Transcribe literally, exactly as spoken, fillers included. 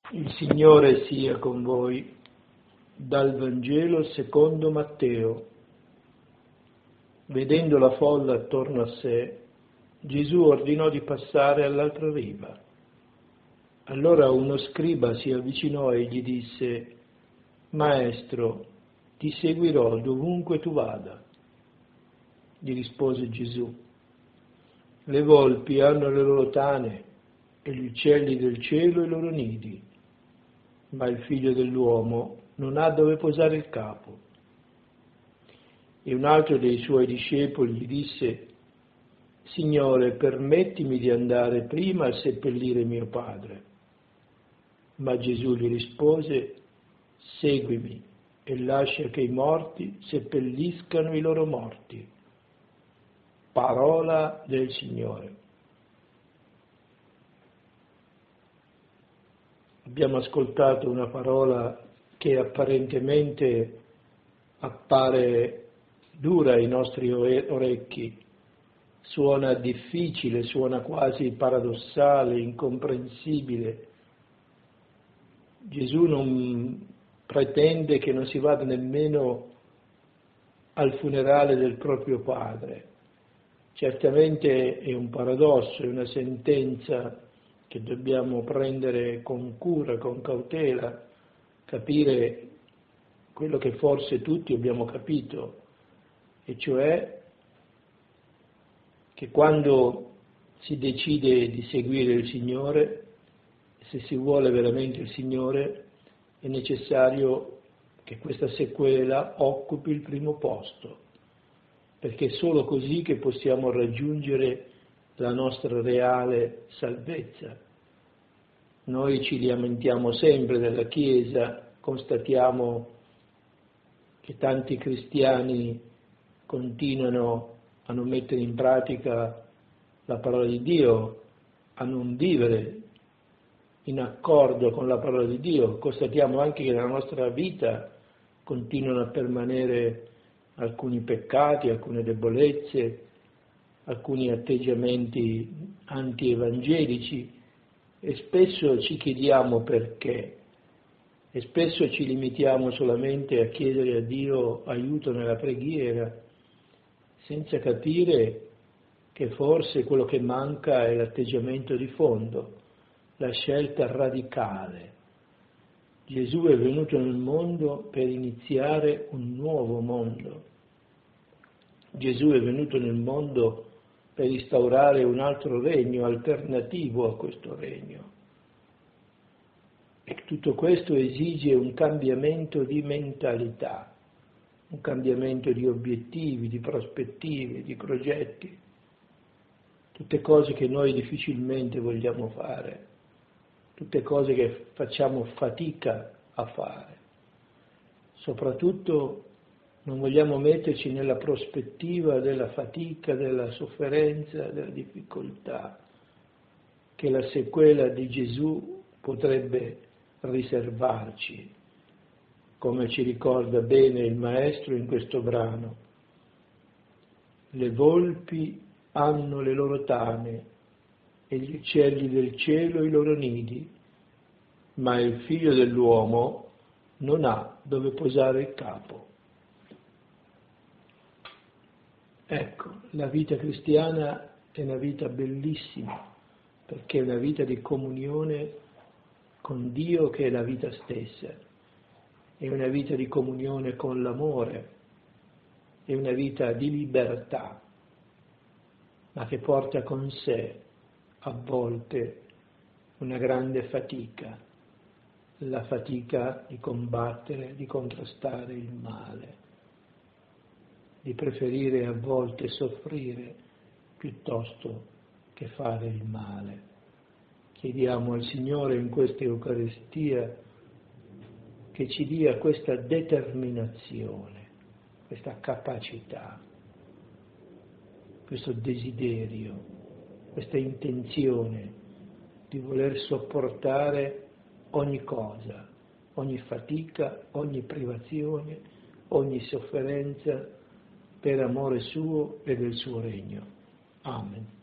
Il Signore sia con voi. Dal Vangelo secondo Matteo. Vedendo la folla attorno a sé, Gesù ordinò di passare all'altra riva. Allora uno scriba si avvicinò e gli disse: Maestro, ti seguirò dovunque tu vada. Gli rispose Gesù: le volpi hanno le loro tane e gli uccelli del cielo i loro nidi, ma il figlio dell'uomo non ha dove posare il capo. E un altro dei suoi discepoli gli disse: Signore, permettimi di andare prima a seppellire mio padre. Ma Gesù gli rispose: seguimi e lascia che i morti seppelliscano i loro morti. Parola del Signore. Abbiamo ascoltato una parola che apparentemente appare dura ai nostri orecchi, suona difficile, suona quasi paradossale, incomprensibile. Gesù non pretende che non si vada nemmeno al funerale del proprio padre. Certamente è un paradosso, è una sentenza che dobbiamo prendere con cura, con cautela, capire quello che forse tutti abbiamo capito, e cioè che quando si decide di seguire il Signore, se si vuole veramente il Signore, è necessario che questa sequela occupi il primo posto, perché è solo così che possiamo raggiungere la nostra reale salvezza. Noi ci lamentiamo sempre della Chiesa, constatiamo che tanti cristiani continuano a non mettere in pratica la parola di Dio, a non vivere in accordo con la parola di Dio. Constatiamo anche che nella nostra vita continuano a permanere alcuni peccati, alcune debolezze, alcuni atteggiamenti anti-evangelici, e spesso ci chiediamo perché, e spesso ci limitiamo solamente a chiedere a Dio aiuto nella preghiera, senza capire che forse quello che manca è l'atteggiamento di fondo, la scelta radicale. Gesù è venuto nel mondo per iniziare un nuovo mondo. Gesù è venuto nel mondo per instaurare un altro regno, alternativo a questo regno. E tutto questo esige un cambiamento di mentalità, un cambiamento di obiettivi, di prospettive, di progetti, tutte cose che noi difficilmente vogliamo fare, tutte cose che facciamo fatica a fare. Soprattutto non vogliamo metterci nella prospettiva della fatica, della sofferenza, della difficoltà che la sequela di Gesù potrebbe riservarci, come ci ricorda bene il Maestro in questo brano. Le volpi hanno le loro tane e gli uccelli del cielo i loro nidi, ma il figlio dell'uomo non ha dove posare il capo. Ecco, la vita cristiana è una vita bellissima, perché è una vita di comunione con Dio che è la vita stessa, è una vita di comunione con l'amore, è una vita di libertà, ma che porta con sé a volte una grande fatica, la fatica di combattere, di contrastare il male, di preferire a volte soffrire piuttosto che fare il male. Chiediamo al Signore in questa Eucaristia che ci dia questa determinazione, questa capacità, questo desiderio, questa intenzione di voler sopportare ogni cosa, ogni fatica, ogni privazione, ogni sofferenza per amore suo e del suo regno. Amen.